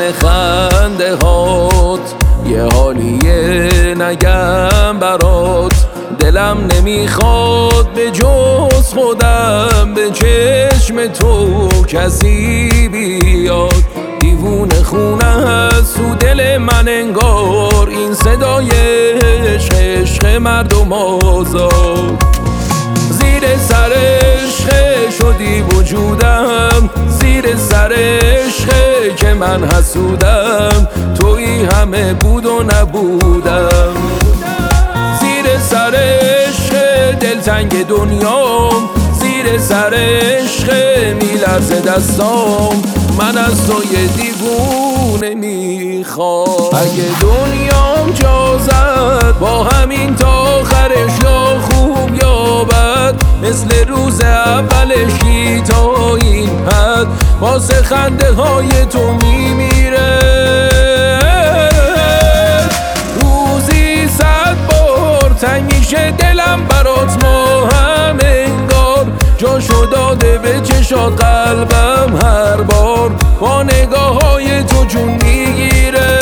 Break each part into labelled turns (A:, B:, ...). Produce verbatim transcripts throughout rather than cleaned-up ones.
A: خنده هات یه حالیه نگم برات، دلم نمیخواد به جز خودم به چشم تو کسی بیاد. دیوونه خونه هست تو دل من انگار، این صدای عشق عشق مردم آزاد. زیر سر عشق شدی وجودم، زیر سر عشق که من حسودم، تویی همه بود و نبودم. زیر سر عشق دلتنگ دنیام، زیر سر عشق میلرزه دستام، من از تو یه دیوونه میخوام. اگه دنیام جا زد با همین تا آخرش، یا خوب یا بد، مثل روز اولش کی تا این حد واسه خنده های تو میمیره. روزی صد بار تنگ میشه دلم برات، ما هم انگار جاشو داده به چشات قلبم هر بار، با نگاه های تو جون میگیره.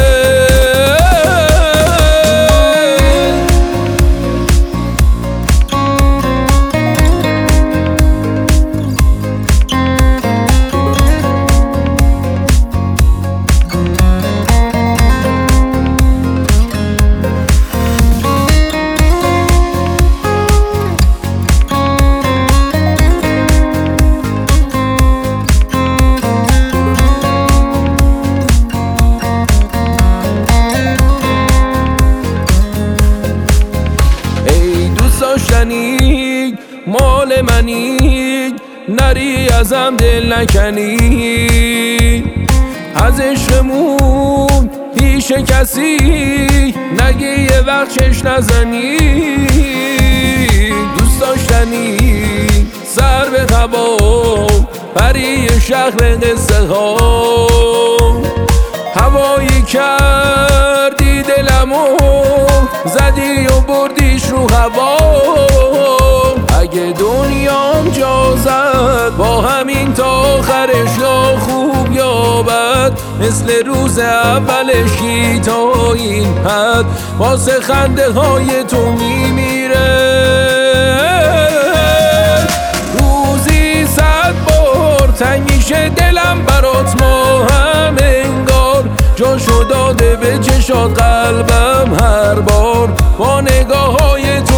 A: داشتنی مال منی، نری ازم دل نکنی، از عشقمون پیش کسی نگی یه وقت چش نزنی. دوست داشتنی سر به هوا پری شهر قصه ها، هوایی کردی دلمو زدی و بردیش رو هوا. اگه دنیام جا زد با همین تا آخرش، یا خوب یا بد، مثل روز اولش کی تا این حد واسه خنده های تو میمیره. روزی صد بار تنگ میشه دلم برات، ما هم انگار جاشو داده به چشات قلبم هر بار، با نگاه های تو